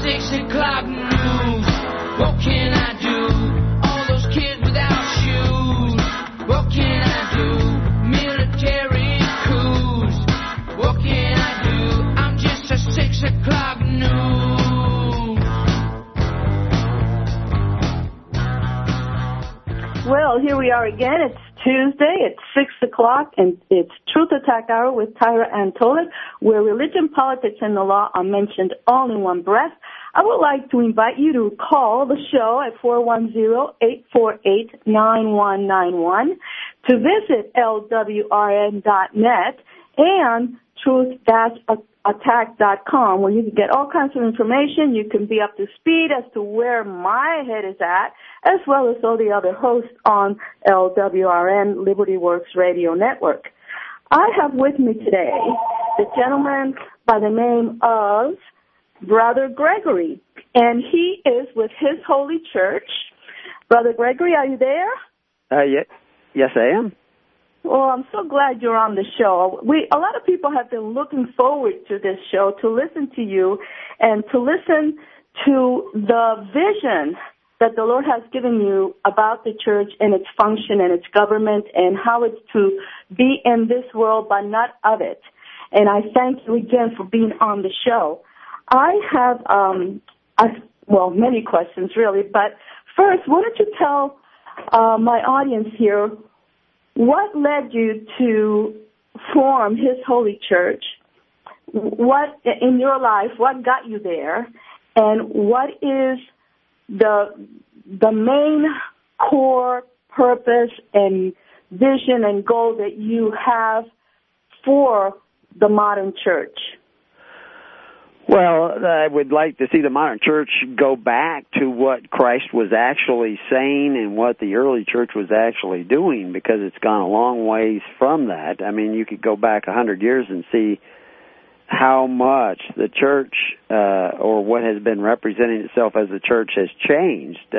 6 o'clock news. What can I do? All those kids without shoes. What can I do? Military coups. What can I do? I'm just a 6 o'clock news. Well, here we are again. It's Tuesday. It's 6 o'clock, and it's Truth Attack Hour with Tyra Antolik, where religion, politics, and the law are mentioned all in one breath. I would like to invite you to call the show at 410-848-9191, to visit lwrn.net and truth-attack.com, where you can get all kinds of information. You can be up to speed as to where my head is at, as well as all the other hosts on LWRN, Liberty Works Radio Network. I have with me today the gentleman by the name of Brother Gregory, and he is with His Holy Church. Brother Gregory, are you there? Yes, I am. Well, I'm so glad you're on the show. A lot of people have been looking forward to this show, to listen to you and to listen to the vision that the Lord has given you about the church and its function and its government and how it's to be in this world but not of it. And I thank you again for being on the show. I have, many questions really, but first, why don't you tell my audience here what led you to form His Holy Church? What in your life, what got you there, and what is the main core purpose and vision and goal that you have for the modern church? Well, I would like to see the modern church go back to what Christ was actually saying and what the early church was actually doing, because it's gone a long ways from that. I mean, you could go back 100 years and see how much the church, or what has been representing itself as the church, has changed.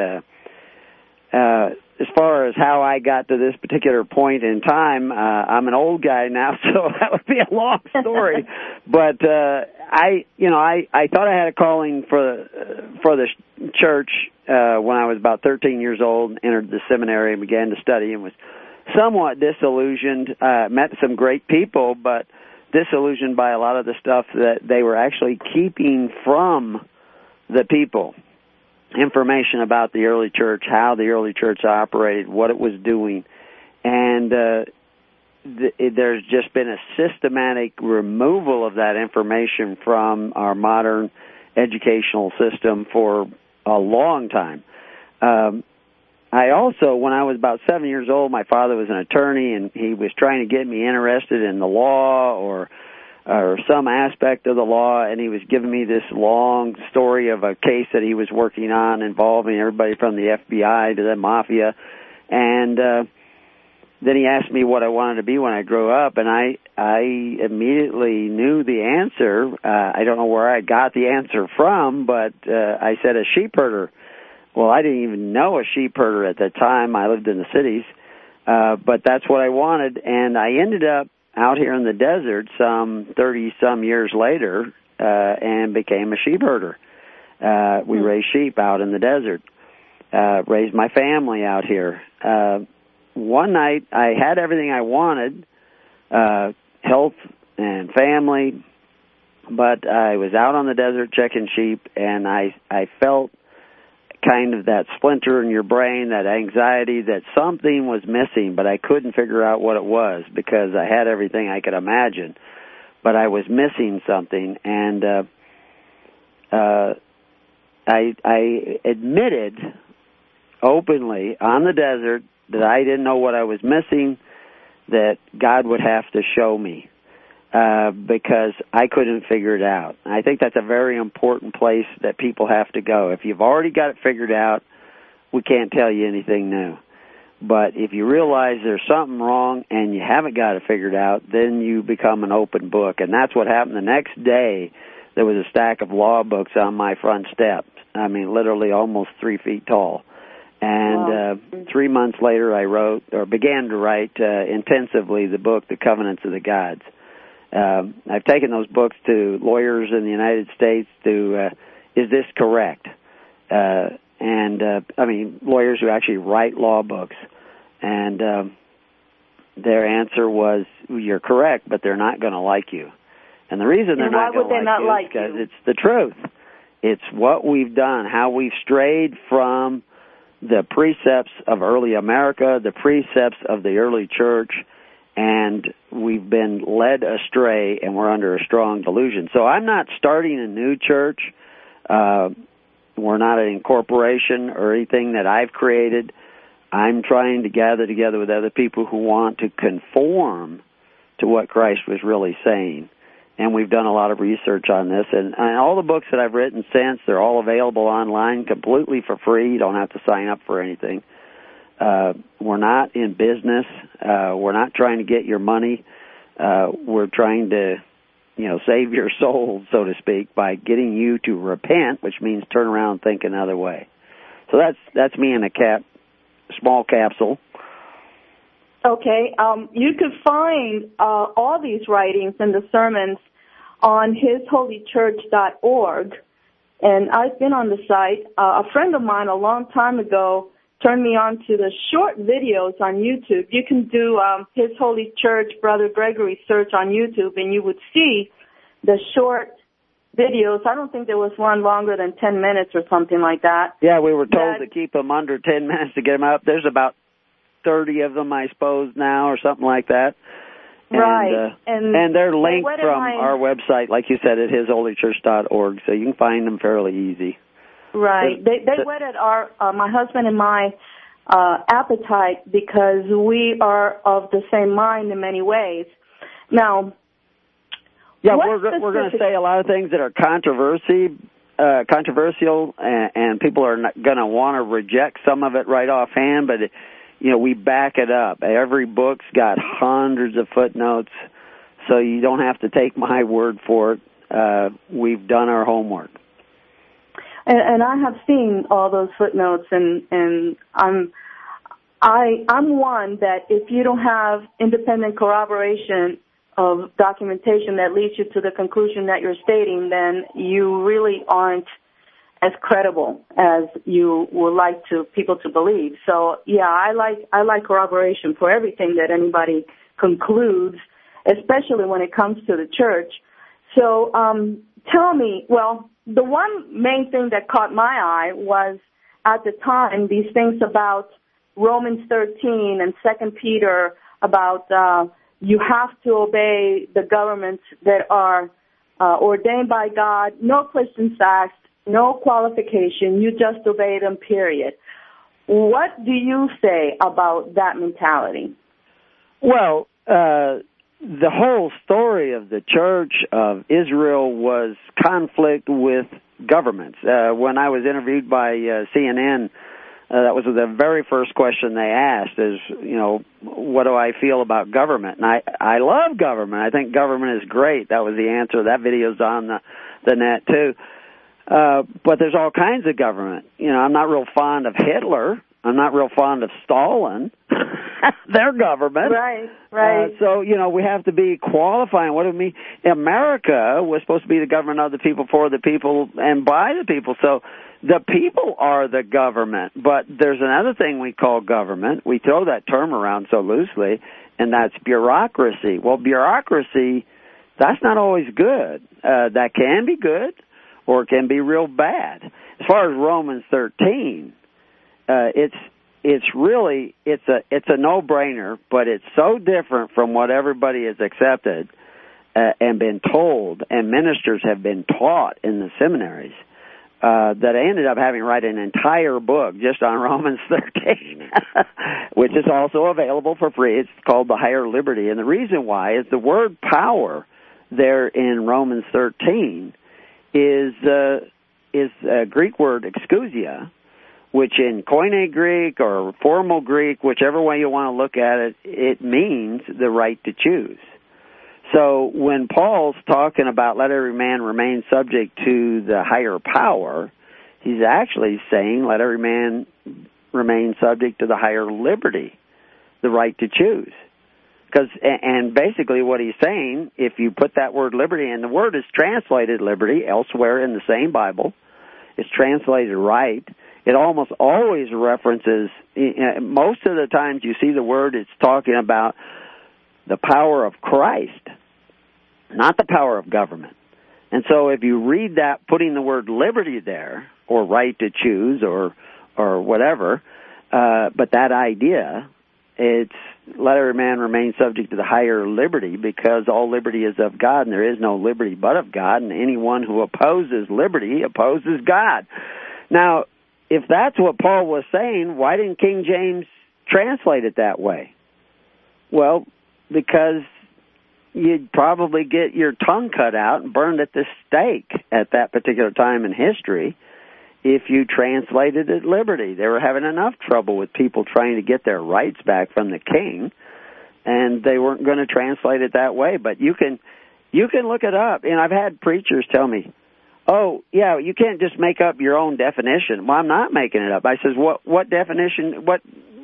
As far as how I got to this particular point in time, I'm an old guy now, so that would be a long story. But I thought I had a calling for the church when I was about 13 years old. Entered the seminary and began to study, and was somewhat disillusioned. Met some great people, but disillusioned by a lot of the stuff that they were actually keeping from the people. Information about the early church, how the early church operated, what it was doing. And there's just been a systematic removal of that information from our modern educational system for a long time. I also, when I was about 7 years old, my father was an attorney, and he was trying to get me interested in the law or some aspect of the law, and he was giving me this long story of a case that he was working on involving everybody from the FBI to the mafia. And then he asked me what I wanted to be when I grew up, and I immediately knew the answer. I don't know where I got the answer from, but I said a sheep herder. Well, I didn't even know a sheep herder at the time. I lived in the cities, but that's what I wanted, and I ended up out here in the desert some 30-some years later and became a sheep herder. We raised sheep out in the desert, raised my family out here. One night I had everything I wanted, health and family, but I was out on the desert checking sheep, and I felt kind of that splinter in your brain, that anxiety that something was missing, but I couldn't figure out what it was because I had everything I could imagine, but I was missing something. And I admitted openly on the desert that I didn't know what I was missing, that God would have to show me. Because I couldn't figure it out. I think that's a very important place that people have to go. If you've already got it figured out, we can't tell you anything new. But if you realize there's something wrong and you haven't got it figured out, then you become an open book. And that's what happened. The next day, there was a stack of law books on my front steps. I mean, literally almost 3 feet tall. And 3 months later, I began to write intensively the book, The Covenants of the Gods. I've taken those books to lawyers in the United States to is this correct? Lawyers who actually write law books. And their answer was, you're correct, but they're not going to like you. And the reason they're not going to like you is because it's the truth. It's what we've done, how we've strayed from the precepts of early America, the precepts of the early church, and we've been led astray, and we're under a strong delusion. So I'm not starting a new church. We're not an incorporation or anything that I've created. I'm trying to gather together with other people who want to conform to what Christ was really saying. And we've done a lot of research on this. And all the books that I've written since, they're all available online completely for free. You don't have to sign up for anything. We're not in business. We're not trying to get your money. We're trying to, save your soul, so to speak, by getting you to repent, which means turn around and think another way. So that's me in a small capsule. Okay. You could find all these writings and the sermons on hisholychurch.org. And I've been on the site. A friend of mine a long time ago turned me on to the short videos on YouTube. You can do His Holy Church, Brother Gregory search on YouTube, and you would see the short videos. I don't think there was one longer than 10 minutes or something like that. Yeah, we were told to keep them under 10 minutes to get them up. There's about 30 of them, I suppose, now, or something like that. Right. And they're linked from our website, like you said, at hisholychurch.org, so you can find them fairly easy. Right. They whetted my husband and my appetite because we are of the same mind in many ways. Now, yeah, we're going to say a lot of things that are controversial, and people are going to want to reject some of it right offhand, but we back it up. Every book's got hundreds of footnotes, so you don't have to take my word for it. We've done our homework. And I have seen all those footnotes, and I'm one that if you don't have independent corroboration of documentation that leads you to the conclusion that you're stating, then you really aren't as credible as you would like people to believe. So yeah, I like corroboration for everything that anybody concludes, especially when it comes to the church. So tell me, well, the one main thing that caught my eye was at the time these things about Romans 13 and 2 Peter about you have to obey the governments that are ordained by God, no questions asked, no qualification, you just obey them, period. What do you say about that mentality? Well, the whole story of the Church of Israel was conflict with governments. When I was interviewed by CNN, that was the very first question they asked is, what do I feel about government? And I love government. I think government is great. That was the answer. That video's on the net, too. But there's all kinds of government. I'm not real fond of Hitler. I'm not real fond of Stalin. Their government. Right. So, we have to be qualifying. What do we mean? America was supposed to be the government of the people, for the people, and by the people. So the people are the government. But there's another thing we call government. We throw that term around so loosely, and that's bureaucracy. Well, bureaucracy, that's not always good. That can be good, or it can be real bad. As far as Romans 13, it's really a no-brainer, but it's so different from what everybody has accepted and been told, and ministers have been taught in the seminaries, that I ended up having to write an entire book just on Romans 13, which is also available for free. It's called The Higher Liberty, and the reason why is the word power there in Romans 13 is a Greek word, exousia, which in Koine Greek or formal Greek, whichever way you want to look at it, it means the right to choose. So when Paul's talking about let every man remain subject to the higher power, he's actually saying let every man remain subject to the higher liberty, the right to choose. And basically what he's saying, if you put that word liberty, and the word is translated liberty elsewhere in the same Bible, is translated right, it almost always references, most of the times you see the word, it's talking about the power of Christ, not the power of government. And so if you read that, putting the word liberty there, or right to choose, or whatever, but that idea, it's let every man remain subject to the higher liberty, because all liberty is of God, and there is no liberty but of God, and anyone who opposes liberty opposes God. Now, if that's what Paul was saying, why didn't King James translate it that way? Well, because you'd probably get your tongue cut out and burned at the stake at that particular time in history if you translated it liberty. They were having enough trouble with people trying to get their rights back from the king, and they weren't going to translate it that way. But you can look it up, and I've had preachers tell me, "Oh, yeah, you can't just make up your own definition." Well, I'm not making it up. I says, "What definition? What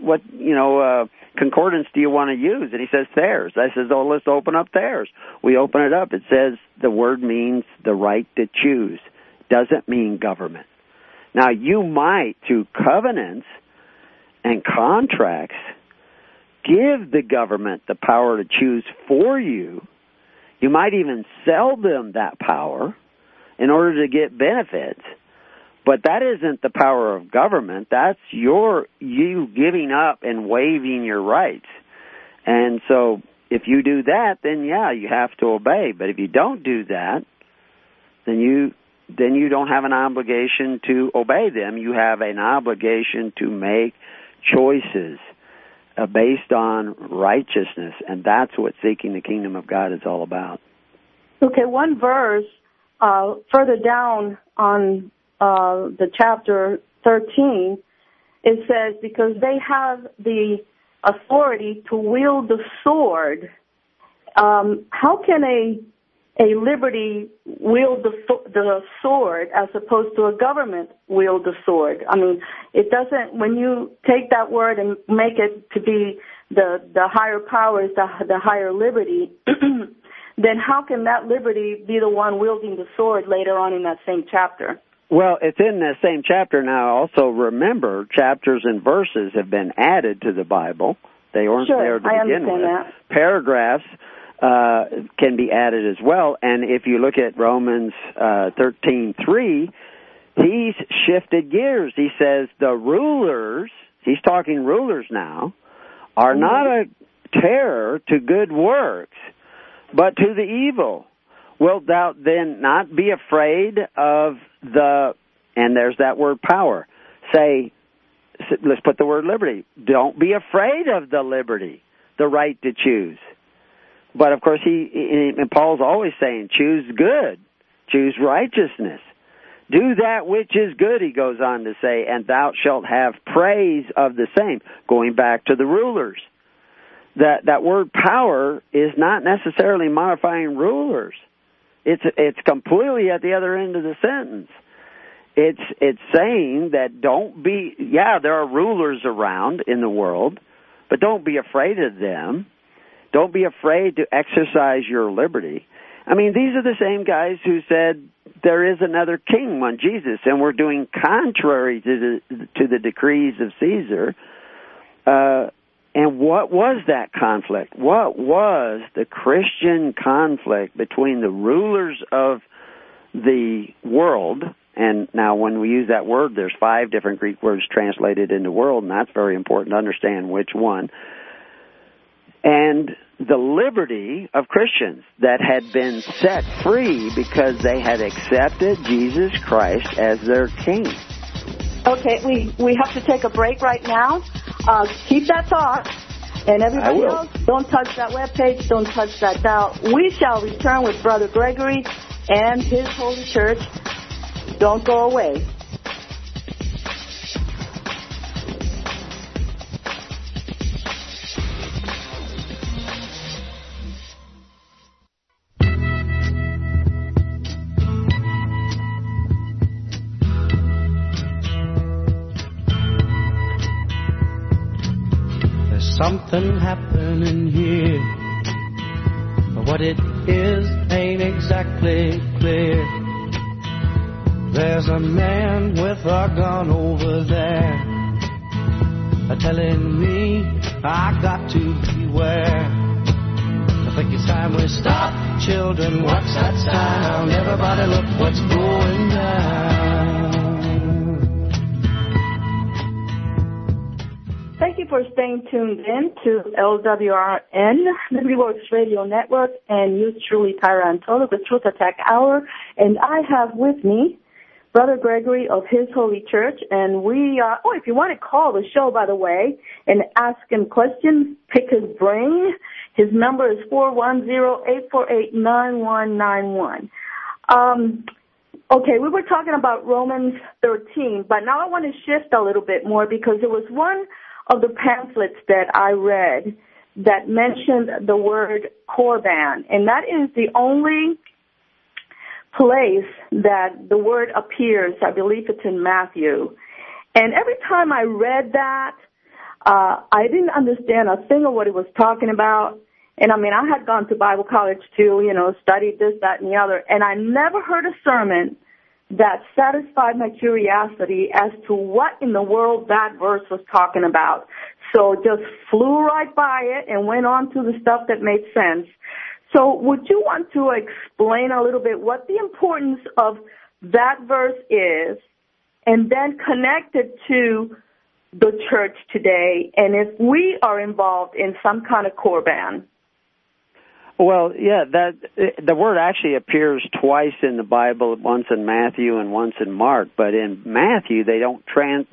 concordance do you want to use?" And he says, "Thayer's." I says, "Oh, let's open up Thayer's." We open it up. It says the word means the right to choose. Doesn't mean government. Now, you might, through covenants and contracts, give the government the power to choose for you. You might even sell them that power in order to get benefits. But that isn't the power of government. That's you giving up and waiving your rights. And so if you do that, then, yeah, you have to obey. But if you don't do that, then you don't have an obligation to obey them. You have an obligation to make choices based on righteousness, and that's what seeking the kingdom of God is all about. Okay, one verse further down on the chapter 13, it says, because they have the authority to wield the sword. How can a liberty wield the sword as opposed to a government wield the sword? I mean, it doesn't, when you take that word and make it to be the higher powers, the higher liberty, then how can that liberty be the one wielding the sword later on in that same chapter? Well, it's in that same chapter now. Also, remember, chapters and verses have been added to the Bible. They weren't there to begin with. That. Paragraphs can be added as well. And if you look at Romans 13:3, he's shifted gears. He says the rulers, he's talking rulers now, are not a terror to good works, but to the evil. Wilt thou then not be afraid of and there's that word power. Let's put the word liberty. Don't be afraid of the liberty, the right to choose. But of course, and Paul's always saying, choose good, choose righteousness. Do that which is good, he goes on to say, and thou shalt have praise of the same. Going back to the rulers. That word power is not necessarily modifying rulers. It's completely at the other end of the sentence. It's saying that there are rulers around in the world, but don't be afraid of them. Don't be afraid to exercise your liberty. I mean, these are the same guys who said there is another king, one Jesus, and we're doing contrary to the decrees of Caesar. And what was that conflict? What was the Christian conflict between the rulers of the world? And now when we use that word, there's 5 different Greek words translated into world, and that's very important to understand which one. And the liberty of Christians that had been set free because they had accepted Jesus Christ as their king. Okay, we have to take a break right now. Keep that thought. And everybody else, don't touch that webpage, don't touch that dial. We shall return with Brother Gregory and his Holy Church. Don't go away. Something happening here, but what it is ain't exactly clear. There's a man with a gun over there, telling me I got to beware. I think it's time we stop, children. What's that sound? Everybody look what's going down. Thank you for staying tuned in to LWRN, Liberty Works Radio Network, and yours truly, Tyra Antola, the Truth Attack Hour. And I have with me Brother Gregory of His Holy Church, and we are, if you want to call the show, by the way, and ask him questions, pick his brain, his number is 410-848-9191. Okay, we were talking about Romans 13, but now I want to shift a little bit more because there was one of the pamphlets that I read that mentioned the word Korban, and that is the only place that the word appears. I believe it's in Matthew. And every time I read that, I didn't understand a thing of what it was talking about. And I mean, I had gone to Bible college too, studied this, that, and the other, and I never heard a sermon that satisfied my curiosity as to what in the world that verse was talking about. So just flew right by it and went on to the stuff that made sense. So would you want to explain a little bit what the importance of that verse is, and then connect it to the church today, and if we are involved in some kind of Korban? Well, yeah, the word actually appears twice in the Bible, once in Matthew and once in Mark. But in Matthew, Korban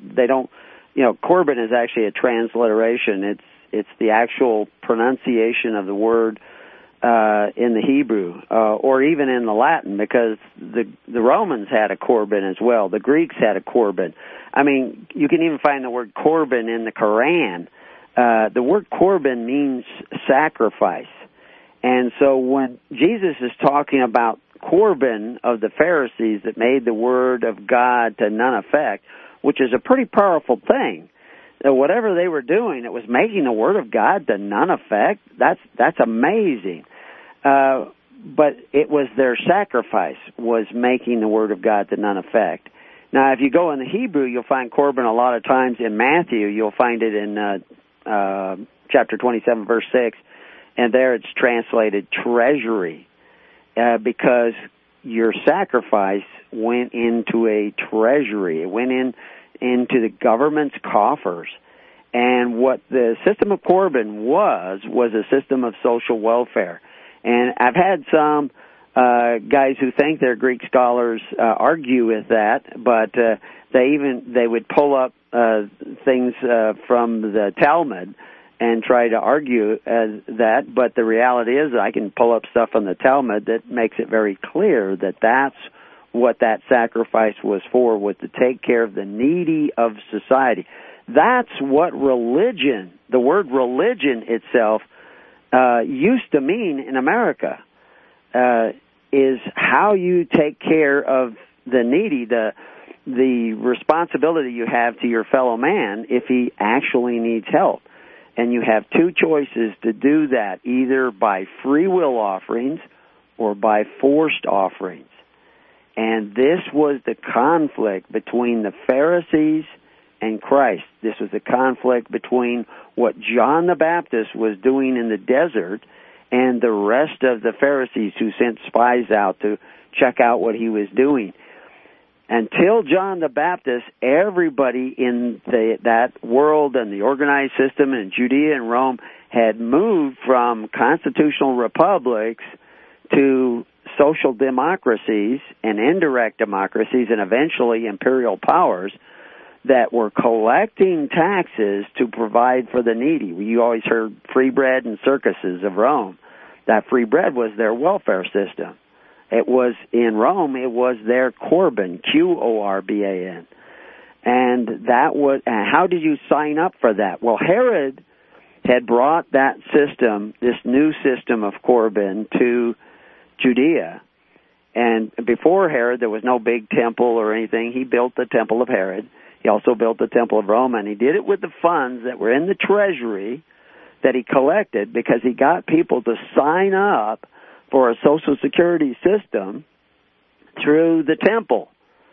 is actually a transliteration. It's the actual pronunciation of the word in the Hebrew, or even in the Latin, because the Romans had a Korban as well. The Greeks had a Korban. I mean, you can even find the word Korban in the Quran. The word Korban means sacrifice. And so when Jesus is talking about Korban of the Pharisees that made the word of God to none effect, which is a pretty powerful thing, whatever they were doing, it was making the word of God to none effect. That's amazing. But it was their sacrifice was making the word of God to none effect. Now, if you go in the Hebrew, you'll find Korban a lot of times. In Matthew, you'll find it in chapter 27, verse 6. And there it's translated treasury, because your sacrifice went into a treasury. It went into the government's coffers. And what the system of Korban was a system of social welfare. And I've had some guys who think they're Greek scholars argue with that, but they would pull up things from the Talmud and try to argue that, but the reality is I can pull up stuff from the Talmud that makes it very clear that that's what that sacrifice was for, was to take care of the needy of society. That's what religion, the word religion itself, used to mean in America, is how you take care of the needy, the responsibility you have to your fellow man if he actually needs help. And you have two choices to do that, either by free will offerings or by forced offerings. And this was the conflict between the Pharisees and Christ. This was the conflict between what John the Baptist was doing in the desert and the rest of the Pharisees who sent spies out to check out what he was doing. Until John the Baptist, everybody in that world and the organized system in Judea and Rome had moved from constitutional republics to social democracies and indirect democracies and eventually imperial powers that were collecting taxes to provide for the needy. You always heard free bread and circuses of Rome. That free bread was their welfare system. It was, in Rome, it was their Korban, Q-O-R-B-A-N. And that was, and how did you sign up for that? Well, Herod had brought that system, this new system of Korban, to Judea. And before Herod, there was no big temple or anything. He built the temple of Herod. He also built the temple of Rome, and he did it with the funds that were in the treasury that he collected because he got people to sign up for a Social Security system through the temple.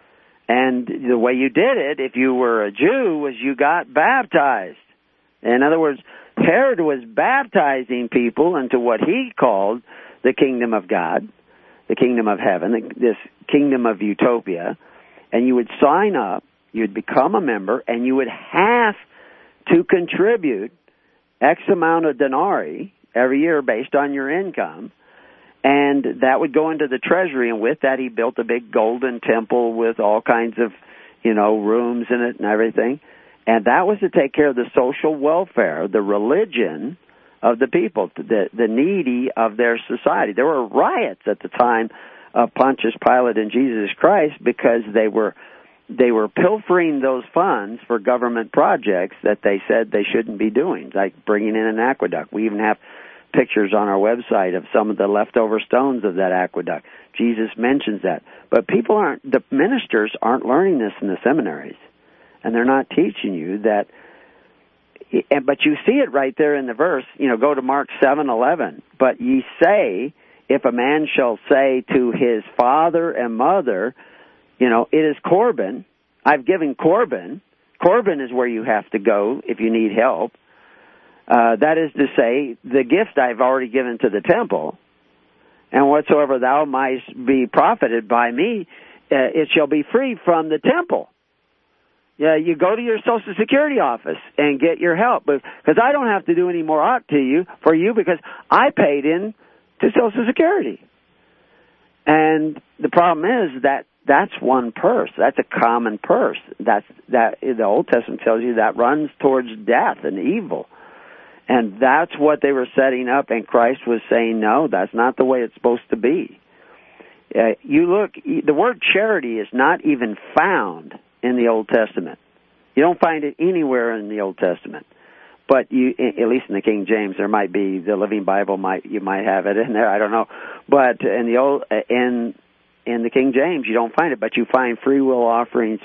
And the way you did it, if you were a Jew, was you got baptized. In other words, Herod was baptizing people into what he called the kingdom of God, the kingdom of heaven, this kingdom of utopia. And you would sign up, you'd become a member, and you would have to contribute X amount of denarii every year based on your income. And that would go into the treasury, and with that he built a big golden temple with all kinds of, rooms in it and everything. And that was to take care of the social welfare, the religion of the people, the needy of their society. There were riots at the time of Pontius Pilate and Jesus Christ because they were pilfering those funds for government projects that they said they shouldn't be doing, like bringing in an aqueduct. We even have pictures on our website of some of the leftover stones of that aqueduct. Jesus mentions that. But the ministers aren't learning this in the seminaries, and they're not teaching you that. But you see it right there in the verse, go to Mark 7:11. But ye say, if a man shall say to his father and mother, it is Corban, I've given Corban. Corban is where you have to go if you need help. That is to say, the gift I've already given to the temple, and whatsoever thou mightst be profited by me, it shall be free from the temple. Yeah, you go to your Social Security office and get your help, because I don't have to do any more ought for you because I paid in to Social Security. And the problem is that's one purse. That's a common purse. That the Old Testament tells you that runs towards death and evil. And that's what they were setting up, and Christ was saying, no, that's not the way it's supposed to be. The word charity is not even found in the Old Testament. You don't find it anywhere in the Old Testament. But at least in the King James, there might be, the Living Bible you might have it in there, I don't know. But in the King James, you don't find it, but you find free will offerings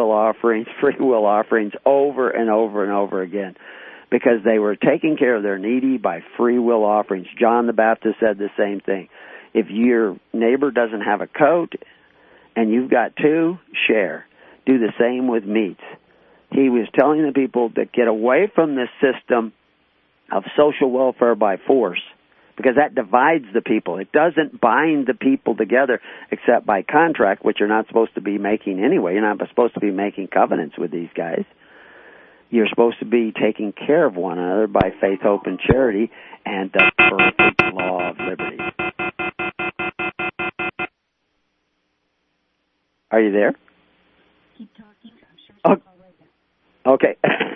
over and over and over again, because they were taking care of their needy by free will offerings. John the Baptist said the same thing. If your neighbor doesn't have a coat and you've got two, share. Do the same with meats. He was telling the people to get away from this system of social welfare by force, because that divides the people. It doesn't bind the people together except by contract, which you're not supposed to be making anyway. You're not supposed to be making covenants with these guys. You're supposed to be taking care of one another by faith, hope, and charity, and the perfect law of liberty. Are you there? Keep talking. I'm sure it's all right now. Okay.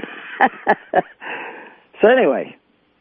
So anyway,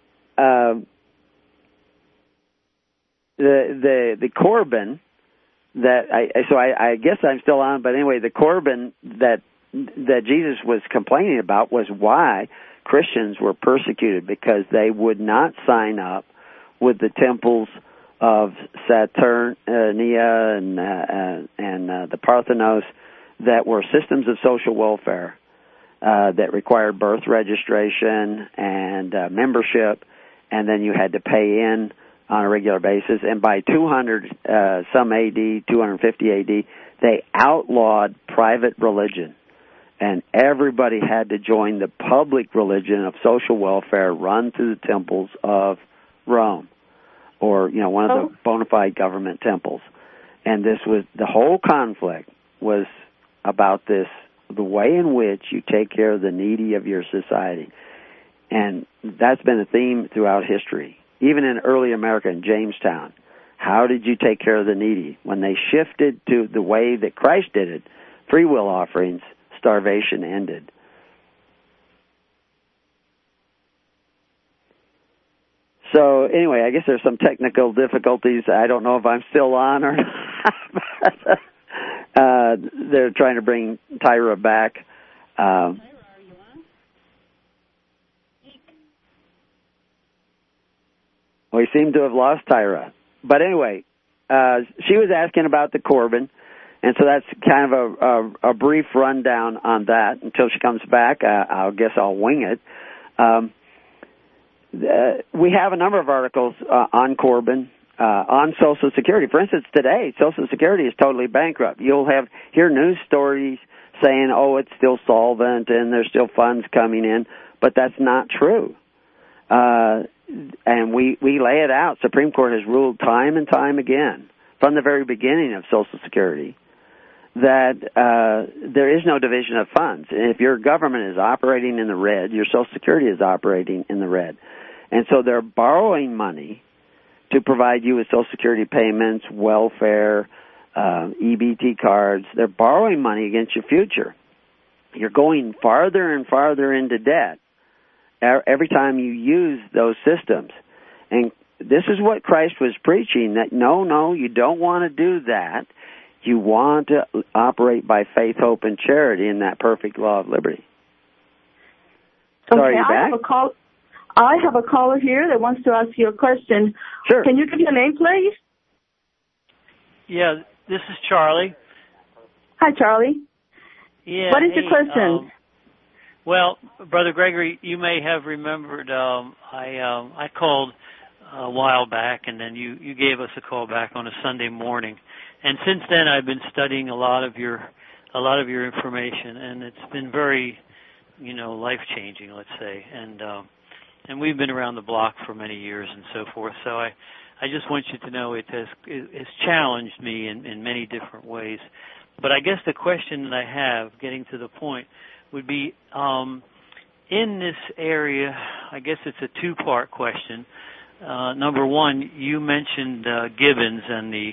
the Corban that I guess I'm still on, but anyway, the Corban that Jesus was complaining about was why Christians were persecuted, because they would not sign up with the temples of Saturnia and the Parthenos that were systems of social welfare that required birth registration and membership, and then you had to pay in on a regular basis. And by 200 some AD, 250 AD, they outlawed private religion. And everybody had to join the public religion of social welfare run through the temples of Rome, or one of the bona fide government temples. And this was the whole conflict was about this, the way in which you take care of the needy of your society. And that's been a theme throughout history. Even in early America, in Jamestown, how did you take care of the needy? When they shifted to the way that Christ did it, free will offerings, starvation ended. So anyway, I guess there's some technical difficulties. I don't know if I'm still on or not. They're trying to bring Tyra back. Tyra, are you on? We seem to have lost Tyra. But anyway, she was asking about the Corban. And so that's kind of a brief rundown on that. Until she comes back, I guess I'll wing it. We have a number of articles on Corban on Social Security. For instance, today, Social Security is totally bankrupt. You'll hear news stories saying, oh, it's still solvent and there's still funds coming in, but that's not true. And we lay it out. Supreme Court has ruled time and time again, from the very beginning of Social Security, that there is no division of funds. And if your government is operating in the red, your Social Security is operating in the red. And so they're borrowing money to provide you with Social Security payments, welfare, EBT cards. They're borrowing money against your future. You're going farther and farther into debt every time you use those systems. And this is what Christ was preaching, that no, you don't want to do that. You want to operate by faith, hope, and charity in that perfect law of liberty. So are you back? I have a caller here that wants to ask you a question. Sure. Can you give your name, please? Yeah, this is Charlie. Hi, Charlie. Yeah. What is your question? Well, Brother Gregory, you may have remembered I called a while back, and then you gave us a call back on a Sunday morning. And since then, I've been studying a lot of your information, and it's been very, life-changing, let's say. And we've been around the block for many years and so forth. So I just want you to know it has challenged me in many different ways. But I guess the question that I have, getting to the point, would be in this area. I guess it's a two-part question. Number one, you mentioned Gibbons and the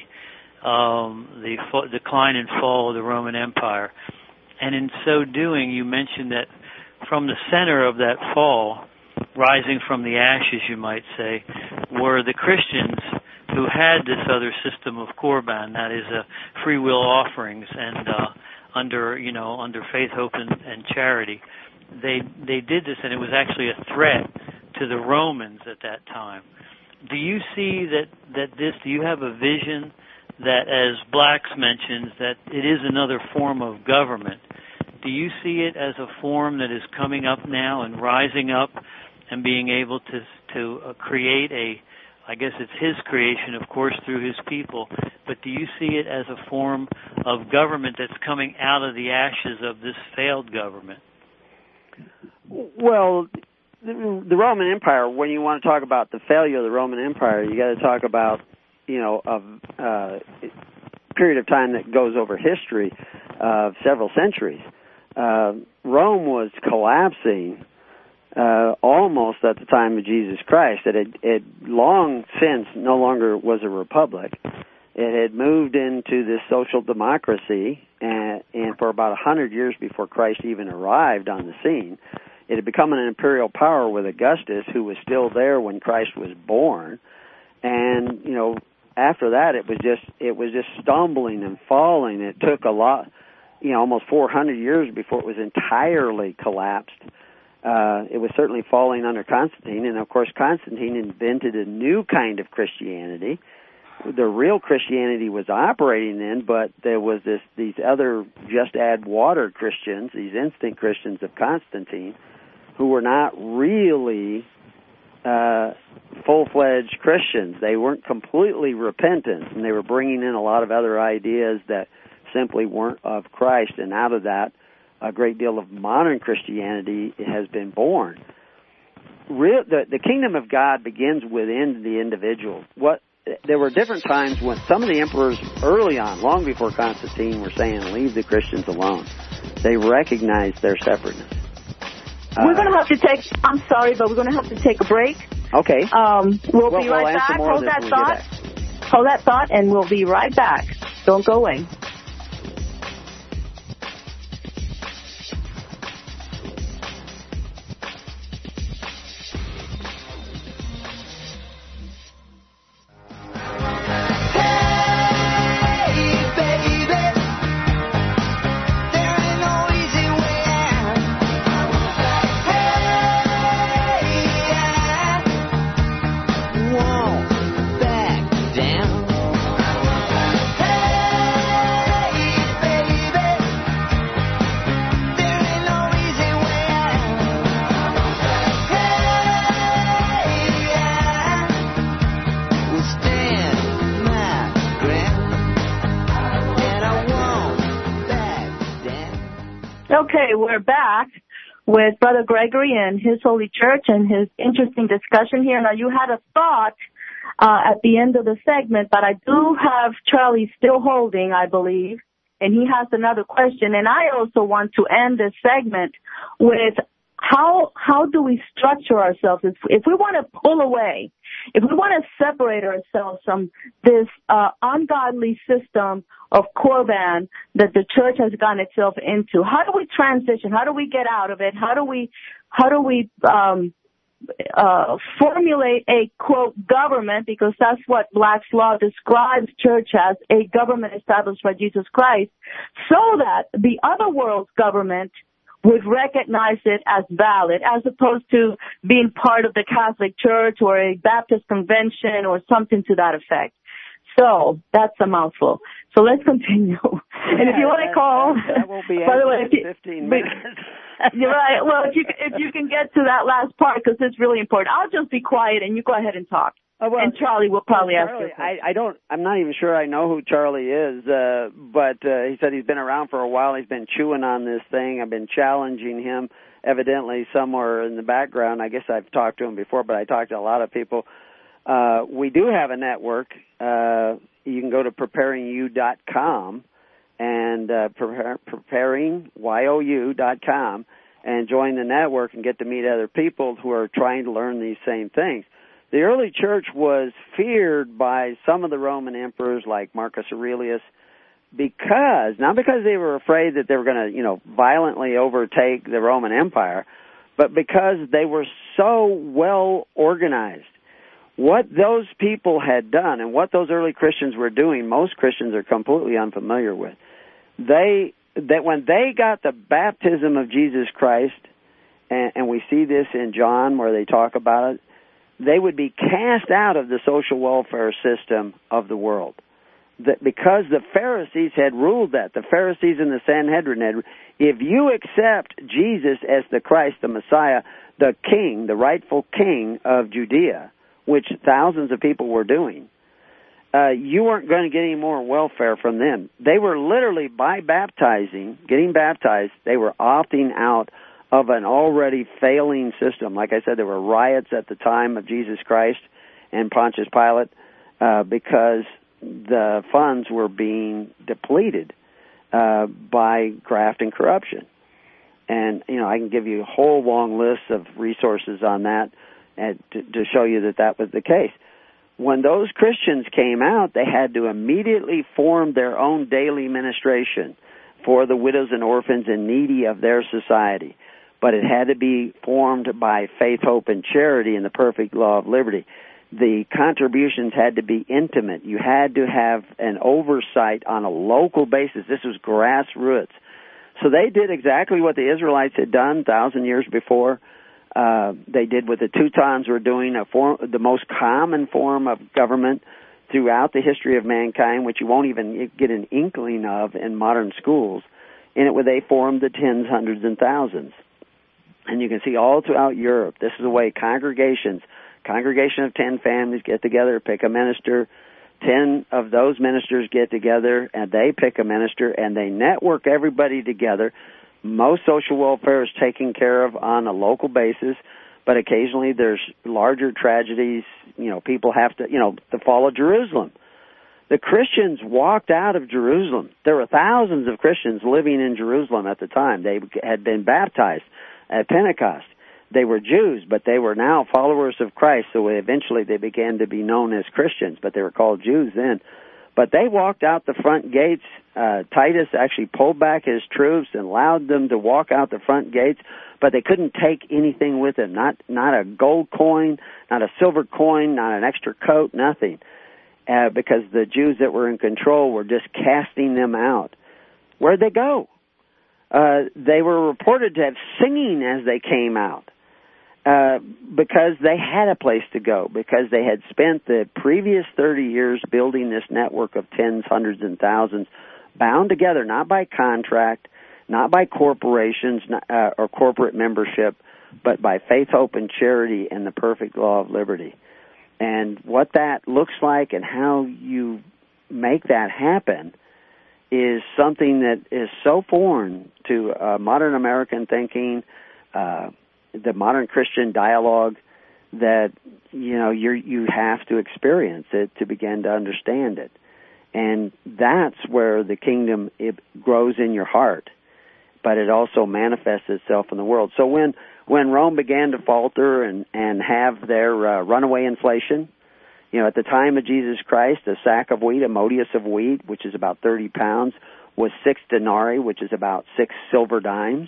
decline and fall of the Roman Empire. And in so doing, you mentioned that from the center of that fall, rising from the ashes, you might say, were the Christians who had this other system of Korban, that is free will offerings, and under faith, hope, and charity. They did this, and it was actually a threat to the Romans at that time. Do you see that this, do you have a vision that, as Blacks mentions, that it is another form of government? Do you see it as a form that is coming up now and rising up and being able to create I guess it's his creation, of course, through his people, but do you see it as a form of government that's coming out of the ashes of this failed government? Well, the Roman Empire, when you want to talk about the failure of the Roman Empire, you got to talk about, a period of time that goes over history of several centuries. Rome was collapsing almost at the time of Jesus Christ. It had long since no longer was a republic. It had moved into this social democracy, and for about 100 years before Christ even arrived on the scene, it had become an imperial power with Augustus, who was still there when Christ was born. And after that, it was just stumbling and falling. It took a lot, almost 400 years before it was entirely collapsed. It was certainly falling under Constantine, and of course Constantine invented a new kind of Christianity. The real Christianity was operating then, but there was these other just add water Christians, these instant Christians of Constantine, who were not really full-fledged Christians. They weren't completely repentant, and they were bringing in a lot of other ideas that simply weren't of Christ, and out of that, a great deal of modern Christianity has been born. The kingdom of God begins within the individual. There were different times when some of the emperors early on, long before Constantine, were saying, leave the Christians alone. They recognized their separateness. We're going to have to I'm sorry, but we're going to have to take a break. Okay. We'll be right back. Hold that thought. Hold that thought, and we'll be right back. Don't go away. Okay, we're back with Brother Gregory and his Holy Church and his interesting discussion here. Now, you had a thought at the end of the segment, but I do have Charlie still holding, I believe, and he has another question. And I also want to end this segment with how do we structure ourselves if we want to pull away, if we want to separate ourselves from this ungodly system of Corban that the church has gotten itself into? How do we transition? How do we get out of it? How do we formulate a, quote, government, because that's what Black's Law describes church as, a government established by Jesus Christ, so that the other world's government would recognize it as valid, as opposed to being part of the Catholic Church or a Baptist convention or something to that effect. So that's a mouthful. So let's continue. And if you want to call, that will be by the way, 15 minutes. You're right. Well, if you can get to that last part, because it's really important. I'll just be quiet and you go ahead and talk. And Charlie will probably ask you. I'm not even sure I know who Charlie is, but he said he's been around for a while. He's been chewing on this thing. I've been challenging him, evidently somewhere in the background. I guess I've talked to him before, but I talked to a lot of people. We do have a network. You can go to preparingyou.com and preparingyou.com and join the network and get to meet other people who are trying to learn these same things. The early church was feared by some of the Roman emperors like Marcus Aurelius not because they were afraid that they were going to, violently overtake the Roman Empire, but because they were so well organized. What those people had done and what those early Christians were doing, most Christians are completely unfamiliar with. That when they got the baptism of Jesus Christ, and we see this in John where they talk about it, they would be cast out of the social welfare system of the world. Because the Pharisees had ruled that. The Pharisees and the Sanhedrin had, if you accept Jesus as the Christ, the Messiah, the king, the rightful king of Judea, which thousands of people were doing, you weren't going to get any more welfare from them. They were literally, by getting baptized, they were opting out of an already failing system. Like I said, there were riots at the time of Jesus Christ and Pontius Pilate because the funds were being depleted by graft and corruption. And, I can give you a whole long list of resources on that to show you that was the case. When those Christians came out, they had to immediately form their own daily ministration for the widows and orphans and needy of their society. But it had to be formed by faith, hope, and charity in the perfect law of liberty. The contributions had to be intimate. You had to have an oversight on a local basis. This was grassroots. So they did exactly what the Israelites had done 1,000 years before. They did what the Teutons were doing, the most common form of government throughout the history of mankind, which you won't even get an inkling of in modern schools. In it, where they formed the tens, hundreds, and thousands. And you can see all throughout Europe, this is the way congregation of 10 families get together, pick a minister. 10 of those ministers get together, and they pick a minister, and they network everybody together. Most social welfare is taken care of on a local basis, but occasionally there's larger tragedies. People have to, the fall of Jerusalem. The Christians walked out of Jerusalem. There were thousands of Christians living in Jerusalem at the time. They had been baptized at Pentecost. They were Jews, but they were now followers of Christ, so eventually they began to be known as Christians, but they were called Jews then. But they walked out the front gates. Titus actually pulled back his troops and allowed them to walk out the front gates, but they couldn't take anything with them, not a gold coin, not a silver coin, not an extra coat, nothing, because the Jews that were in control were just casting them out. Where'd they go? They were reported to have singing as they came out. Because they had a place to go, because they had spent the previous 30 years building this network of tens, hundreds, and thousands, bound together not by contract, not by corporations or corporate membership, but by faith, hope, and charity and the perfect law of liberty. And what that looks like and how you make that happen is something that is so foreign to modern American thinking, the modern Christian dialogue, that you have to experience it to begin to understand it. And that's where the kingdom, it grows in your heart, but it also manifests itself in the world. So when Rome began to falter and have their runaway inflation, at the time of Jesus Christ, a sack of wheat, a modius of wheat, which is about 30 pounds, was 6 denarii, which is about 6 silver dimes.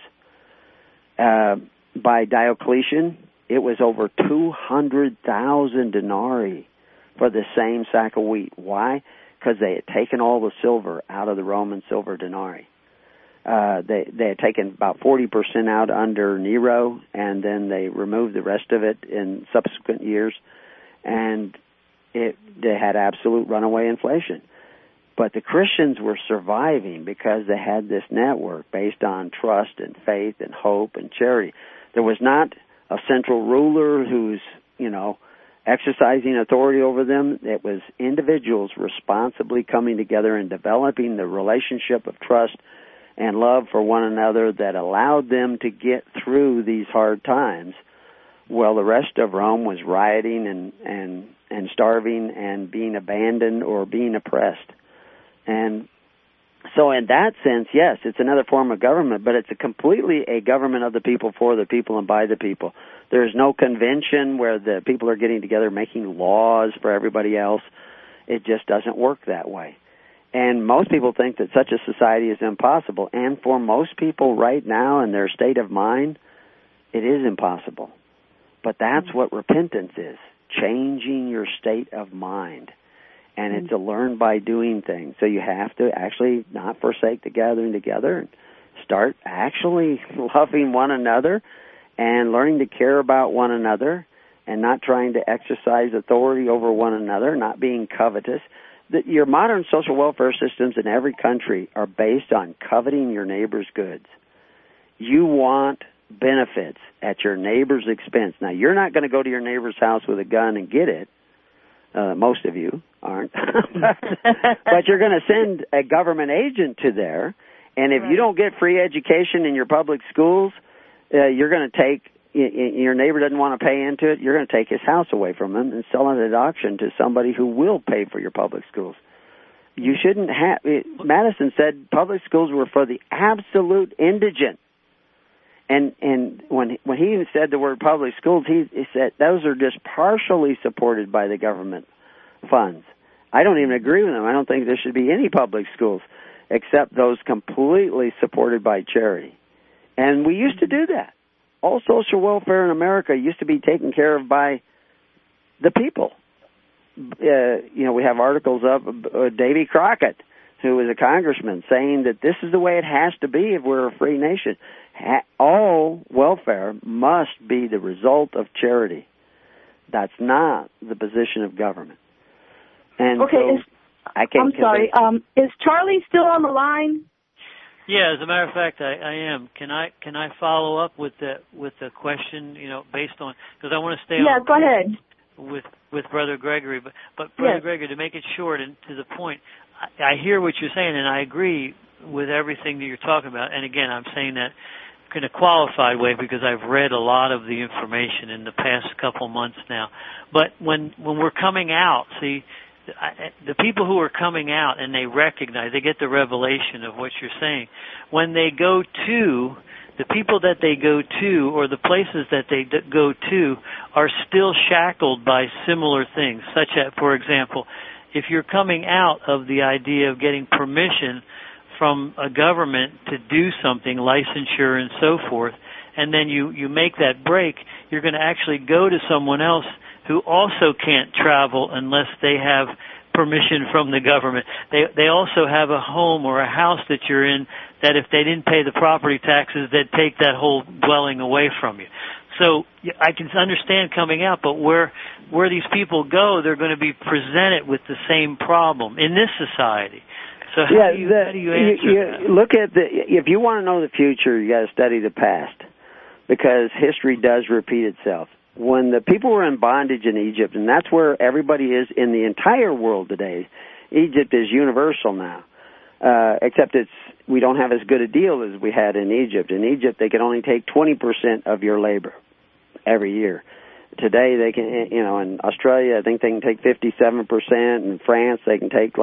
By Diocletian, it was over 200,000 denarii for the same sack of wheat. Why? Because they had taken all the silver out of the Roman silver denarii. They had taken about 40% out under Nero, and then they removed the rest of it in subsequent years, and they had absolute runaway inflation. But the Christians were surviving because they had this network based on trust and faith and hope and charity. There was not a central ruler who's, exercising authority over them. It was individuals responsibly coming together and developing the relationship of trust and love for one another that allowed them to get through these hard times, while the rest of Rome was rioting and starving and being abandoned or being oppressed. And so in that sense, yes, it's another form of government, but it's completely a government of the people, for the people, and by the people. There's no convention where the people are getting together making laws for everybody else. It just doesn't work that way. And most people think that such a society is impossible. And for most people right now in their state of mind, it is impossible. But that's what repentance is, changing your state of mind. And it's a learn by doing thing. So you have to actually not forsake the gathering together and start actually loving one another and learning to care about one another and not trying to exercise authority over one another, not being covetous. Your modern social welfare systems in every country are based on coveting your neighbor's goods. You want benefits at your neighbor's expense. Now, you're not going to go to your neighbor's house with a gun and get it. Most of you aren't. But you're going to send a government agent to there, and if you don't get free education in your public schools, you're going to take, your neighbor doesn't want to pay into it, you're going to take his house away from him and sell it at auction to somebody who will pay for your public schools. You shouldn't have, Madison said public schools were for the absolute indigent. And when he said the word public schools, he said those are just partially supported by the government funds. I don't even agree with him. I don't think there should be any public schools except those completely supported by charity. And we used to do that. All social welfare in America used to be taken care of by the people. We have articles of Davy Crockett, who was a congressman, saying that this is the way it has to be if we're a free nation. All welfare must be the result of charity. That's not the position of government. And okay, so I'm sorry. Is Charlie still on the line? Yeah, as a matter of fact, I am. Can I follow up with the question? Based on, because I want to stay on. Yeah, go ahead. With Brother Gregory, but Brother Gregory, to make it short and to the point, I hear what you're saying, and I agree with everything that you're talking about. And again, I'm saying that in a qualified way because I've read a lot of the information in the past couple months now. But when we're coming out, see, the people who are coming out and they recognize, they get the revelation of what you're saying. When they go to, the people that they go to or the places that they go to are still shackled by similar things, such as, for example, if you're coming out of the idea of getting permission from a government to do something, licensure and so forth, and then you make that break, you're going to actually go to someone else who also can't travel unless they have permission from the government. They also have a home or a house that you're in that if they didn't pay the property taxes, they'd take that whole dwelling away from you. So I can understand coming out, but where these people go, they're going to be presented with the same problem in this society. So how do you answer that? Look at if you want to know the future, you got to study the past, because history does repeat itself. When the people were in bondage in Egypt, and that's where everybody is in the entire world today, Egypt is universal now. except we don't have as good a deal as we had in Egypt. In Egypt, they can only take 20% of your labor every year. Today, they can, in Australia, I think they can take 57%. In France, they can take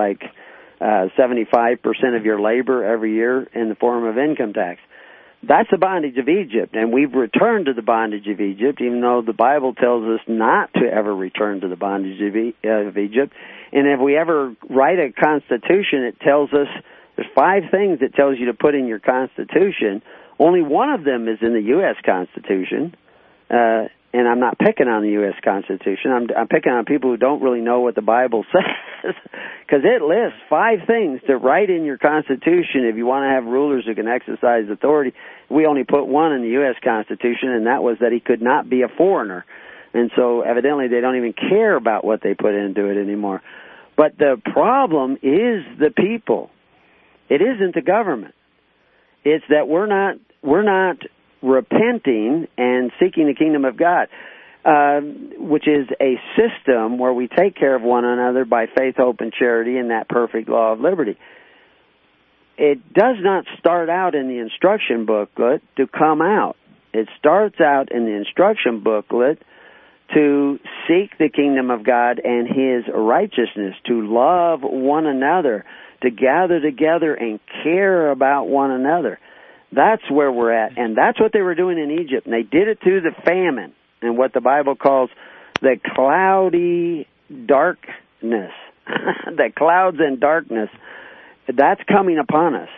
75% of your labor every year in the form of income tax. That's the bondage of Egypt, and we've returned to the bondage of Egypt, even though the Bible tells us not to ever return to the bondage of Egypt. And if we ever write a constitution, it tells us there's 5 things it tells you to put in your constitution. Only one of them is in the U.S. Constitution, and I'm not picking on the U.S. Constitution. I'm picking on people who don't really know what the Bible says, because it lists 5 things to write in your Constitution if you want to have rulers who can exercise authority. We only put one in the U.S. Constitution, and that was that he could not be a foreigner. And so evidently they don't even care about what they put into it anymore. But the problem is the people. It isn't the government. It's that we're not repenting and seeking the kingdom of God, which is a system where we take care of one another by faith, hope, and charity in that perfect law of liberty. It does not start out in the instruction booklet to come out. It starts out in the instruction booklet to seek the kingdom of God and His righteousness, to love one another, to gather together and care about one another. That's where we're at, and that's what they were doing in Egypt, and they did it through the famine and what the Bible calls the cloudy darkness, the clouds and darkness. That's coming upon us.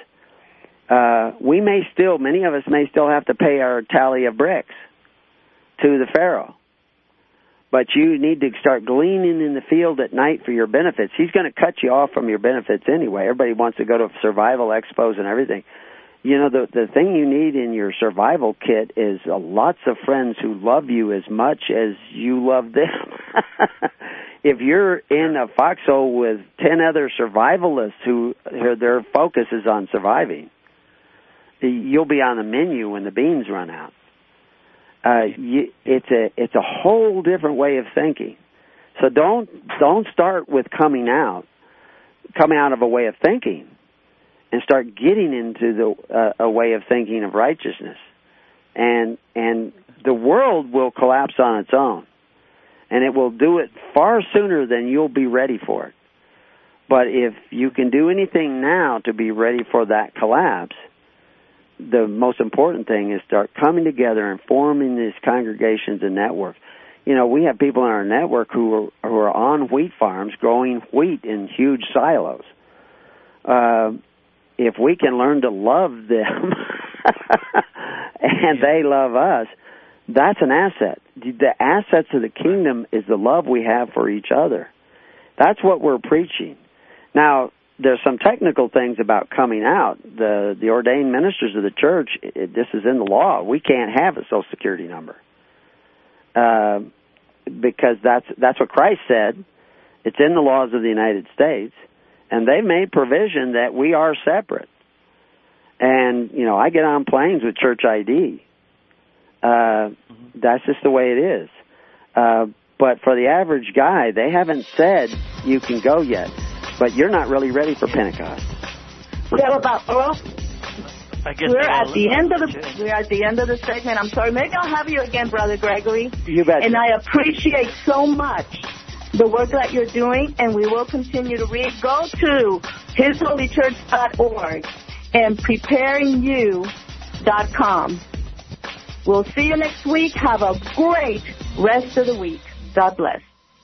Many of us may still have to pay our tally of bricks to the Pharaoh, but you need to start gleaning in the field at night for your benefits. He's going to cut you off from your benefits anyway. Everybody wants to go to survival expos and everything. The thing you need in your survival kit is lots of friends who love you as much as you love them. If you're in a foxhole with 10 other survivalists who their focus is on surviving, you'll be on the menu when the beans run out. It's a whole different way of thinking. So don't start with coming out of a way of thinking, and start getting into a way of thinking of righteousness. And the world will collapse on its own. And it will do it far sooner than you'll be ready for it. But if you can do anything now to be ready for that collapse, the most important thing is start coming together and forming these congregations and networks. We have people in our network who are on wheat farms growing wheat in huge silos. If we can learn to love them and they love us, that's an asset. The assets of the kingdom is the love we have for each other. That's what we're preaching. Now, there's some technical things about coming out. The ordained ministers of the church, this is in the law. We can't have a Social Security number because that's what Christ said. It's in the laws of the United States. And they made provision that we are separate. And, I get on planes with church ID. That's just the way it is. But for the average guy, they haven't said you can go yet. But you're not really ready for Pentecost. We're at the end of the segment. I'm sorry. Maybe I'll have you again, Brother Gregory. You bet. And I appreciate so much the work that you're doing, and we will continue to read. Go to hisholychurch.org and preparingyou.com. We'll see you next week. Have a great rest of the week. God bless.